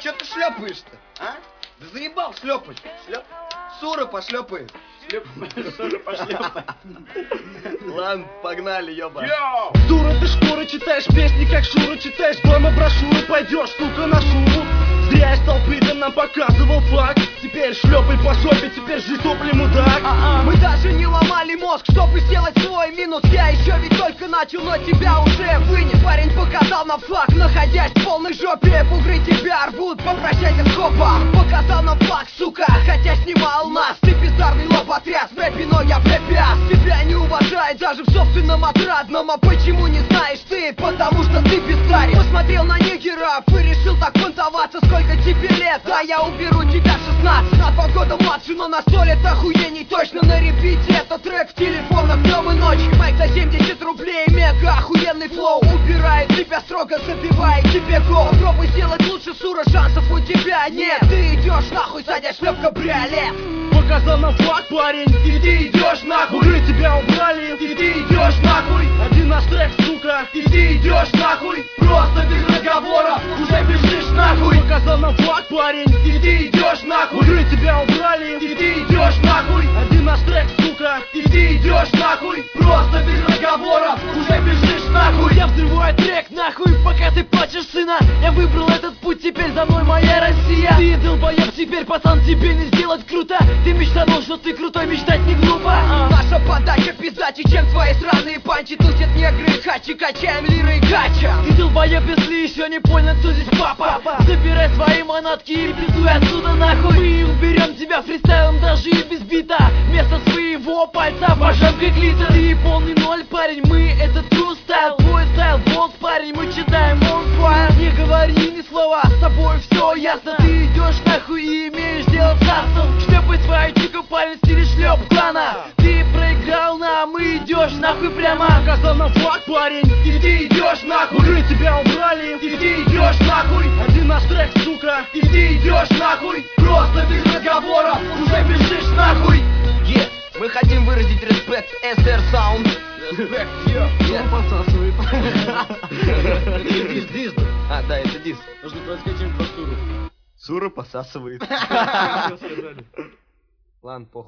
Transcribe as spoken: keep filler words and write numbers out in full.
Че ты шлепаешь-то, а? Да заебал шлепать. Шлеп. Сура пошлепает. Шлеп, Сура пошлепает. Ладно, погнали, ёба. Дура ты шкура, читаешь песни, как Шура, читаешь дома брошюру, пойдешь, сука, на шуру. Зря я стал притом, нам показывал факт. Теперь шлепай по жопе, теперь жи сопли, мудак. А-а. Мы даже не ломали мозг, чтобы сделать свой минус. Я еще ведь только начал, но тебя уже вынес. Парень показал нам факт, находясь в полной жопе. Бугры тебя рвут, попрощайся с хопом. Показал нам факт, сука, хотя снимал нас. Ты бездарный лоботряс в рэпе, но я в рэпе ас. Тебя не уважает даже в собственном отрадном. А почему не знаешь ты? Потому что ты пиздарик. Посмотрел на нигеров и решил так понтоваться. Сколько тебе лет? А я уберу тебя шестнадцать. На два года младше, но на сто лет охуений точно на репите. Это трек в телефонах днем и ночью. Майк за семьдесят рублей, мега охуенный флоу. Убирает тебя строго, забивает тебе гол. Попробуй сделать лучше, Сура, шансов у тебя нет. Ты идешь нахуй, садясь в кабриолет. Показал нам факт, парень, и ты идешь нахуй. Бугры тебя убрали, и ты идешь нахуй. Один наш трек, сука, и ты идешь нахуй. Просто без разговора уже бежишь нахуй. Показал нам факт, парень, и ты идешь нахуй. Бугры тебя убрали, и ты идешь нахуй. Один наш трек, сука, и ты идешь нахуй. Просто без разговора уже бежишь нахуй. Я взрываю трек нахуй, пока ты плачешь, сына. Я выбрал этот путь, теперь за мной моя Россия. Ты долбоеб, теперь, пацан, тебе не сделать круто. Ты мечтанул, что ты крутой, мечтать не глупо. а. Наша подача пиздачи, чем твои сраные панчи. Тусят негры и хачи, качаем лиры и гача. Ты долбоеб, если еще не понял, кто здесь папа. Забирай свои манатки и пиздуй отсюда нахуй. Мы уберем тебя фристайлом даже и без бита. Вместо своего пальца пожам как литр. Ты полный ноль, парень, мы это true style. Твой стайл, болт, парень, мы читаем on fire. Не говори ни слова, с тобой все ясно. Ты идешь нахуй и имеешь дело с аслом. Шлепай свою чику, парень, в стиле шлеп клана. Ты проиграл нам, и идешь нахуй прямо. Показал нам факт, парень, и ты идешь нахуй. Бугры тебя убрали, и ты идешь нахуй. Один наш трек, сука, и ты идешь нахуй. Просто без разговора уже бежишь нахуй. Yeah. Мы хотим выразить респект эс эр Sound. Респект, е, yeah. Посасывает. Дис, дис. А, да, это дис. Нужно сказать что-нибудь про Суру. Сура посасывает. Все сказали. Ладно, похуй.